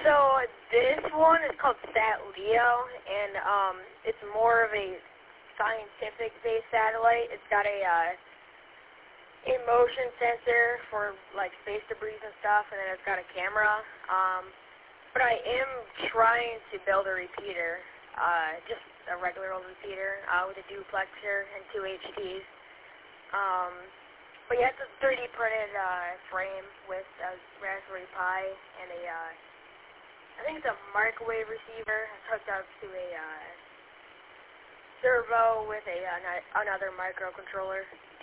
So this one is called SatLeo, and it's more of a scientific-based satellite. It's got a motion sensor for like space debris and stuff, and then it's got a camera. But I am trying to build a repeater, just a regular old repeater with a duplexer and 2 HDs. But yeah, it's a 3D printed frame with a Raspberry Pi and I think it's a microwave receiver. It's hooked up to a servo with another microcontroller.